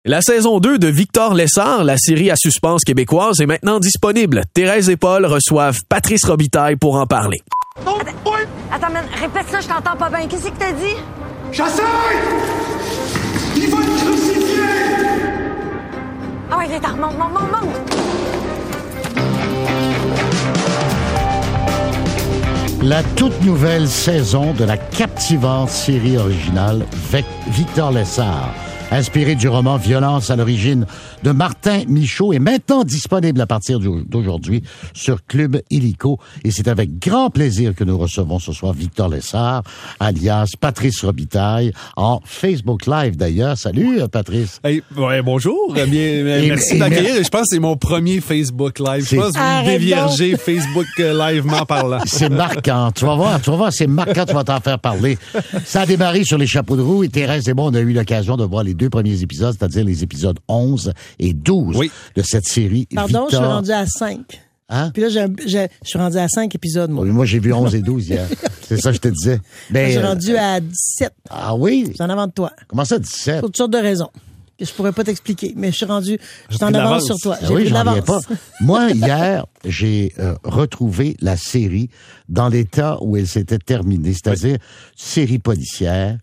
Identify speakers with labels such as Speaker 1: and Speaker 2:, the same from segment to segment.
Speaker 1: La saison 2 de Victor Lessard, la série à suspense québécoise, est maintenant disponible. Thérèse et Paul reçoivent Patrice Robitaille pour en parler.
Speaker 2: Attends, man, répète ça, je t'entends pas bien. Qu'est-ce que t'as dit?
Speaker 3: Chasseur! Il va te crucifier!
Speaker 2: Ah ouais, viens, monte.
Speaker 4: La toute nouvelle saison de la captivante série originale Victor Lessard, inspirée du roman Violence à l'origine de Martin Michaud, est maintenant disponible à partir d'aujourd'hui sur Club Illico. Et c'est avec grand plaisir que nous recevons ce soir Victor Lessard, alias Patrice Robitaille, en Facebook Live d'ailleurs. Salut Patrice.
Speaker 5: Hey, ouais, bonjour. Merci d'accueillir. Je pense que c'est mon premier Facebook Live. Je pense que vous déviergez Facebook Live-ment parlant.
Speaker 4: C'est marquant. Tu vas voir, c'est marquant, tu vas t'en faire parler. Ça a démarré sur les chapeaux de roue et Thérèse et moi, on a eu l'occasion de voir les 2 premiers épisodes, c'est-à-dire les épisodes 11 et 12 de cette série.
Speaker 6: Pardon, je suis rendu à 5.
Speaker 4: Hein?
Speaker 6: Puis là, je suis rendu à 5 épisodes, moi.
Speaker 4: Oui, moi, j'ai vu 11 et 12 hier. C'est ça que je te disais.
Speaker 6: Ben, je suis rendu à 17.
Speaker 4: Ah oui?
Speaker 6: C'est en avant de toi.
Speaker 4: Comment ça, 17?
Speaker 6: Pour toutes sortes de raisons que je pourrais pas t'expliquer, mais je suis en avance sur toi.
Speaker 4: J'ai pris de l'avance. Pas. Moi, hier, j'ai retrouvé la série dans l'état où elle s'était terminée, c'est-à-dire série policière,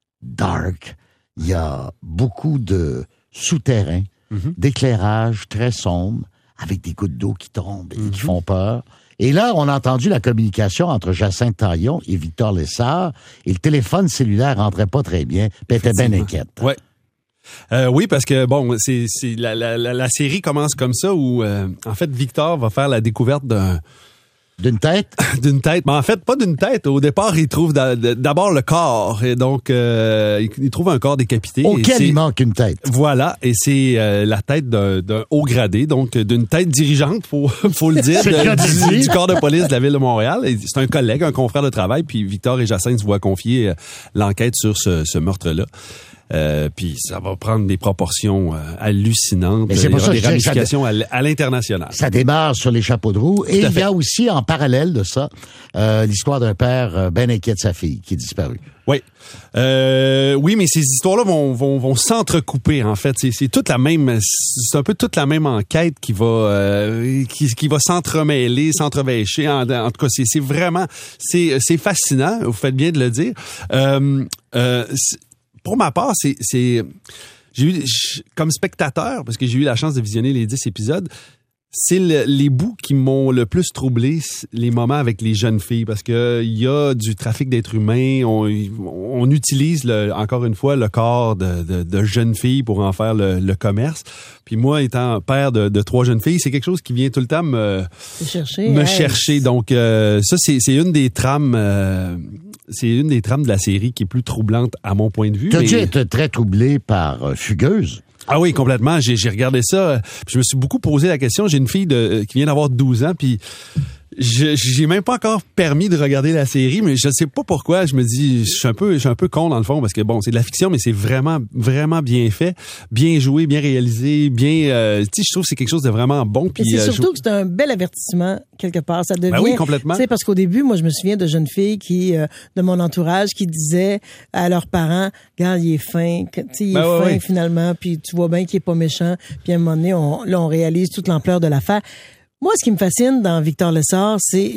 Speaker 4: dark. Il y a beaucoup de souterrains, d'éclairage très sombre, avec des gouttes d'eau qui tombent et qui font peur. Et là, on a entendu la communication entre Jacinthe Taillon et Victor Lessard, et le téléphone cellulaire rentrait pas très bien, puis elle était bien inquiète.
Speaker 5: Ouais. Oui, parce que bon, c'est la série commence comme ça où en fait Victor va faire la découverte
Speaker 4: d'une tête?
Speaker 5: D'une tête. Mais en fait, pas d'une tête. Au départ, il trouve d'abord le corps. Et donc, il trouve un corps décapité.
Speaker 4: Auquel il manque une tête.
Speaker 5: Voilà. Et c'est la tête d'un haut gradé. Donc, d'une tête dirigeante, faut le dire, du corps de police de la Ville de Montréal. Et c'est un collègue, un confrère de travail. Puis Victor et Jacinthe se voient confier l'enquête sur ce meurtre-là. Puis ça va prendre des proportions hallucinantes.
Speaker 4: Mais c'est pour ça
Speaker 5: des ramifications à l'international.
Speaker 4: Ça démarre sur les chapeaux de roue. Et il y a aussi, en parallèle de ça, l'histoire d'un père ben inquiet de sa fille qui est disparue.
Speaker 5: Oui. Oui, mais ces histoires-là vont s'entrecouper, en fait. C'est un peu toute la même enquête qui va s'entremêler, s'entrevêcher. En tout cas, c'est vraiment, c'est fascinant. Vous faites bien de le dire. Pour ma part, j'ai eu, comme spectateur, parce que j'ai eu la chance de visionner les 10 épisodes, c'est les bouts qui m'ont le plus troublé, les moments avec les jeunes filles, parce que il y a du trafic d'êtres humains, on utilise encore une fois le corps de jeunes filles pour en faire le commerce. Puis moi, étant père de 3 jeunes filles, c'est quelque chose qui vient tout le temps me chercher. Donc ça, c'est une des trames. C'est une des trames de la série qui est plus troublante à mon point de vue.
Speaker 4: T'as dû être très troublé par Fugueuse.
Speaker 5: Ah oui, complètement. J'ai regardé ça. Puis je me suis beaucoup posé la question. J'ai une fille qui vient d'avoir 12 ans, puis j'ai même pas encore permis de regarder la série, mais je sais pas pourquoi. Je me dis, je suis un peu con dans le fond, parce que bon, c'est de la fiction, mais c'est vraiment, vraiment bien fait, bien joué, bien réalisé, bien. Tu sais, je trouve que c'est quelque chose de vraiment bon. Puis
Speaker 6: c'est surtout que c'est un bel avertissement quelque part. Ça devient.
Speaker 5: Ben oui, complètement.
Speaker 6: Tu sais, parce qu'au début, moi, je me souviens de jeunes filles de mon entourage, qui disaient à leurs parents, regarde, il est fin, tu sais, il est fin finalement, puis tu vois bien qu'il est pas méchant. Puis à un moment donné, on réalise toute l'ampleur de l'affaire. Moi, ce qui me fascine dans Victor Lessard, c'est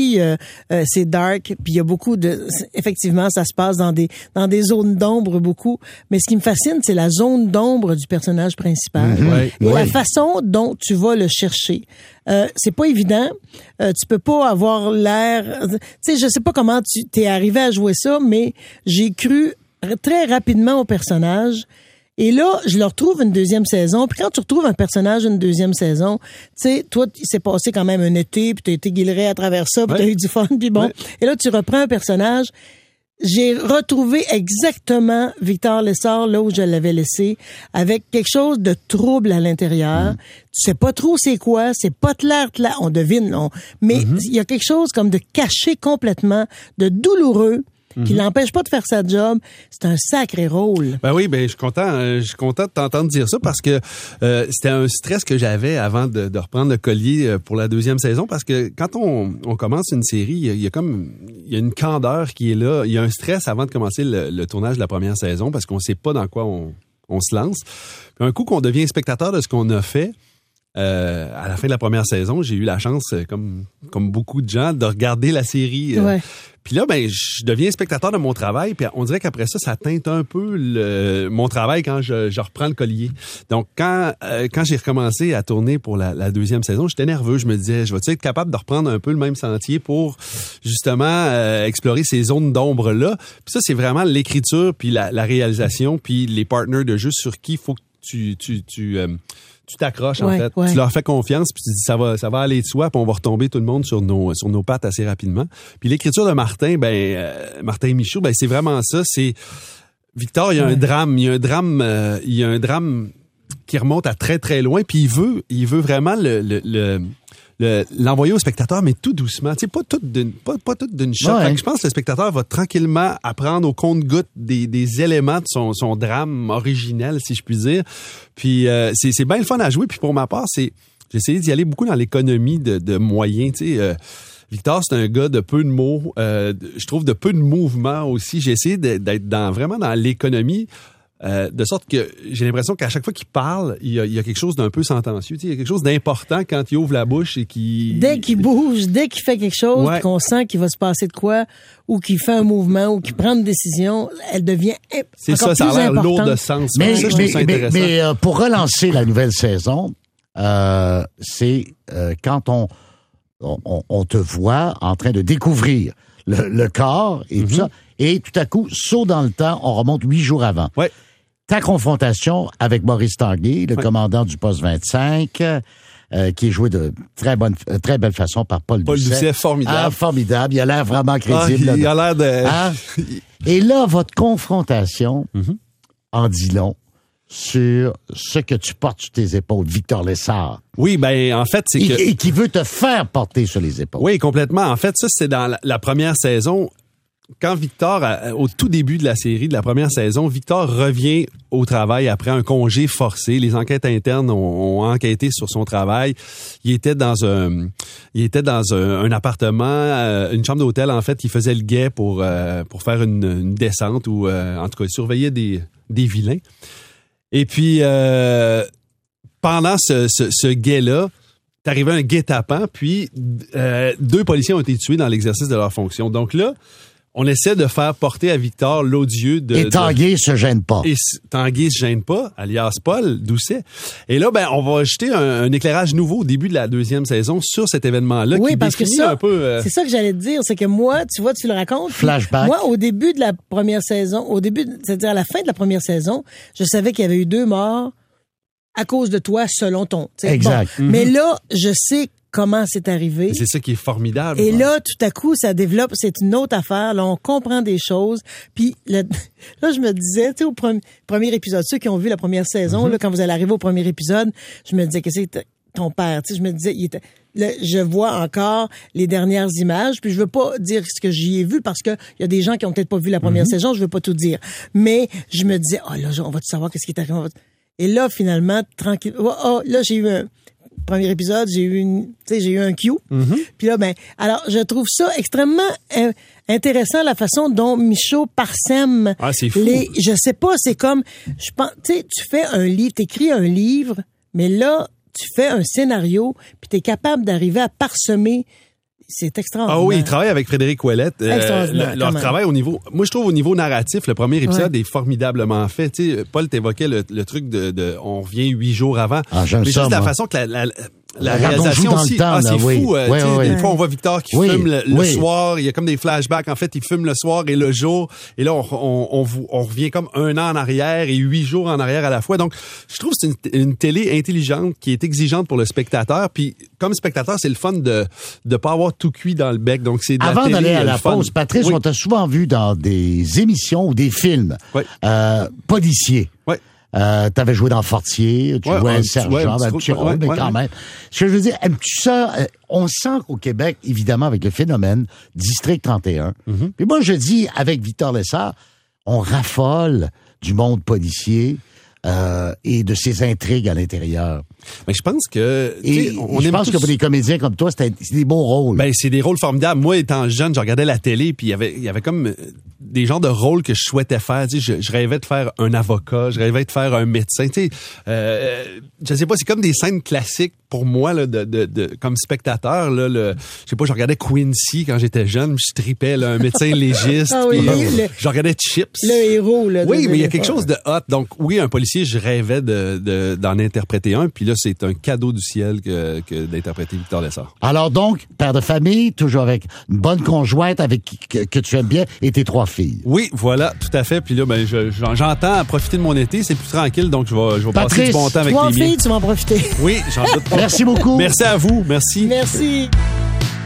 Speaker 6: c'est dark, puis il y a beaucoup effectivement, ça se passe dans des zones d'ombre beaucoup, mais ce qui me fascine, c'est la zone d'ombre du personnage principal et la façon dont tu vas le chercher. C'est pas évident, tu peux pas avoir l'air, tu sais, je sais pas comment tu t'es arrivé à jouer ça, mais j'ai cru très rapidement au personnage. Et là, je le retrouve une 2e saison. Puis quand tu retrouves un personnage une 2e saison, tu sais, toi, il s'est passé quand même un été, puis t'as été guilleré à travers ça, puis t'as eu du fun, puis bon. Et là, tu reprends un personnage. J'ai retrouvé exactement Victor Lessard là où je l'avais laissé, avec quelque chose de trouble à l'intérieur. Tu sais pas trop c'est quoi, c'est pas clair, on devine, mais il y a quelque chose comme de caché complètement, de douloureux, qui l'empêche pas de faire sa job. C'est un sacré rôle.
Speaker 5: Ben oui, ben je suis content de t'entendre dire ça, parce que c'était un stress que j'avais avant de reprendre le collier pour la 2e saison, parce que quand on commence une série, il y a une candeur qui est là, il y a un stress avant de commencer le tournage de la première saison, parce qu'on sait pas dans quoi on se lance. Puis un coup qu'on devient spectateur de ce qu'on a fait, à la fin de la première saison, j'ai eu la chance, comme beaucoup de gens, de regarder la série. Puis là, ben, je deviens spectateur de mon travail. Puis on dirait qu'après ça teinte un peu mon travail quand je reprends le collier. Donc, quand j'ai recommencé à tourner pour la deuxième saison, j'étais nerveux. Je me disais, je vais-tu être capable de reprendre un peu le même sentier pour justement explorer ces zones d'ombre-là. Puis ça, c'est vraiment l'écriture, puis la réalisation, puis les partners de jeu sur qui il faut que tu t'accroches, en fait. Tu leur fais confiance, puis tu dis, ça va aller de soi, puis on va retomber tout le monde sur nos pattes assez rapidement. Puis l'écriture de Martin, Martin Michaud, c'est vraiment ça. C'est Victor, il y a un drame. Il y a un drame qui remonte à très, très loin, puis il veut vraiment l'envoyer au spectateur, mais tout doucement. Tu sais, pas tout d'une shot. Ouais. Je pense que le spectateur va tranquillement apprendre au compte-gouttes des éléments de son drame originel, si je puis dire. Puis c'est bien le fun à jouer. Puis pour ma part, j'ai essayé d'y aller beaucoup dans l'économie de moyens. Tu sais, Victor, c'est un gars de peu de mots. Je trouve de peu de mouvements aussi. J'ai essayé d'être vraiment dans l'économie. De sorte que j'ai l'impression qu'à chaque fois qu'il parle, il y a quelque chose d'un peu sentencieux. Tu sais, il y a quelque chose d'important quand il ouvre la bouche et
Speaker 6: dès qu'il bouge, dès qu'il fait quelque chose, qu'on sent qu'il va se passer de quoi, ou qu'il fait un mouvement, ou qu'il prend une décision, elle devient
Speaker 5: c'est
Speaker 6: encore
Speaker 5: ça,
Speaker 6: plus
Speaker 5: ça a l'air
Speaker 6: importante.
Speaker 5: lourd de sens. Mais ça, je trouve ça intéressant.
Speaker 4: Mais pour relancer la nouvelle saison, c'est quand on te voit en train de découvrir le corps et tout ça, et tout à coup, saut dans le temps, on remonte 8 jours avant.
Speaker 5: Ouais.
Speaker 4: Ta confrontation avec Maurice Tanguay, le commandant du poste 25, qui est joué de très belle façon par Paul Doucet, formidable. Ah, formidable. Il a l'air vraiment crédible.
Speaker 5: Il a l'air de...
Speaker 4: Et là, votre confrontation en dit long sur ce que tu portes sur tes épaules, Victor Lessard.
Speaker 5: Oui, ben en fait, c'est que...
Speaker 4: Et qui veut te faire porter sur les épaules.
Speaker 5: Oui, complètement. En fait, ça, c'est dans la première saison... Quand Victor, au tout début de la série, de la première saison, Victor revient au travail après un congé forcé. Les enquêtes internes ont enquêté sur son travail. Il était dans un appartement, une chambre d'hôtel, en fait. Il faisait le guet pour faire une descente ou, en tout cas, il surveillait des vilains. Et puis, pendant ce guet-là, t'es arrivé un guet-apens, puis 2 policiers ont été tués dans l'exercice de leur fonction. Donc là, on essaie de faire porter à Victor l'odieux de...
Speaker 4: Et Tanguay se gêne pas.
Speaker 5: Et Tanguay se gêne pas, alias Paul Doucet. Et là, ben, on va jeter un éclairage nouveau au début de la deuxième saison sur cet événement-là.
Speaker 6: Oui,
Speaker 5: qui
Speaker 6: parce que
Speaker 5: ça, un peu...
Speaker 6: c'est ça que j'allais te dire, c'est que moi, tu vois, tu le racontes.
Speaker 4: Flashback.
Speaker 6: Moi, au début de la première saison, c'est-à-dire à la fin de la première saison, je savais qu'il y avait eu 2 morts à cause de toi, selon ton...
Speaker 4: Exact.
Speaker 6: Bon. Mais là, je sais comment c'est arrivé.
Speaker 5: C'est ça qui est formidable.
Speaker 6: Et là, tout à coup, ça développe, c'est une autre affaire. Là, on comprend des choses. Puis là, je me disais, tu sais, au premier épisode, ceux qui ont vu la première saison, là, quand vous allez arriver au premier épisode, je me disais, qu'est-ce que ton père? Tu sais, je me disais, là, je vois encore les dernières images, puis je veux pas dire ce que j'y ai vu parce que il y a des gens qui ont peut-être pas vu la première saison, je veux pas tout dire. Mais je me disais, oh là, on va savoir qu'est-ce qui est arrivé. Et là, finalement, tranquille. Oh, là, j'ai eu premier épisode, j'ai eu un cue. Puis là, alors, je trouve ça extrêmement intéressant, la façon dont Michaud parsème.
Speaker 5: Ah, c'est fou.
Speaker 6: Je sais pas, c'est comme, je pense, tu sais, tu fais un livre, t'écris un livre, mais là, tu fais un scénario, puis t'es capable d'arriver à parsemer. C'est extraordinaire.
Speaker 5: Ah oui, il travaille avec Frédéric Ouellette. Leur travail au niveau... Moi, je trouve au niveau narratif, le premier épisode est formidablement fait. Tu sais, Paul t'évoquait le truc de on revient 8 jours avant.
Speaker 4: Ah, j'aime
Speaker 5: mais
Speaker 4: ça,
Speaker 5: juste la façon que la réalisation aussi, c'est fou. Des fois, on voit Victor qui fume le soir. Il y a comme des flashbacks. En fait, il fume le soir et le jour. Et là, on revient comme 1 an en arrière et 8 jours en arrière à la fois. Donc, je trouve que c'est une télé intelligente qui est exigeante pour le spectateur. Puis, comme spectateur, c'est le fun de pas avoir tout cuit dans le bec. Donc, c'est de
Speaker 4: Avant
Speaker 5: la télé,
Speaker 4: d'aller à la pause, Patrice, on t'a souvent vu dans des émissions ou des films policiers.
Speaker 5: Oui.
Speaker 4: T'avais joué dans Fortier, tu jouais un sergent, un petit rôle, mais quand même. Ce que je veux dire, aimes-tu ça? On sent qu'au Québec, évidemment, avec le phénomène District 31, puis moi, je dis, avec Victor Lessard, on raffole du monde policier et de ses intrigues à l'intérieur.
Speaker 5: Mais je pense que...
Speaker 4: Et je pense que pour des comédiens comme toi, c'est des beaux rôles.
Speaker 5: Ben, c'est des rôles formidables. Moi, étant jeune, je regardais la télé, puis il y avait comme des genres de rôles que je souhaitais faire. Tu sais, je rêvais de faire un avocat, je rêvais de faire un médecin. Tu sais, je sais pas, c'est comme des scènes classiques pour moi là, comme spectateur. Là, je sais pas, je regardais Quincy quand j'étais jeune, je tripais là, un médecin légiste.
Speaker 6: Ah oui,
Speaker 5: je regardais Chips.
Speaker 6: Le héros. Là,
Speaker 5: oui, mais il y a quelque chose de hot. Donc oui, un policier, je rêvais d'en interpréter un. Puis là, c'est un cadeau du ciel que d'interpréter Victor Lessard.
Speaker 4: Alors donc, père de famille, toujours avec une bonne conjointe avec que tu aimes bien et tes 3 filles.
Speaker 5: Oui, voilà, tout à fait. Puis là, ben, j'entends à profiter de mon été. C'est plus tranquille, donc je vais passer du bon temps avec les miens.
Speaker 6: 3 filles, tu vas en profiter.
Speaker 5: Oui, j'en doute pas.
Speaker 4: Merci beaucoup.
Speaker 5: Merci à vous. Merci.
Speaker 6: Merci.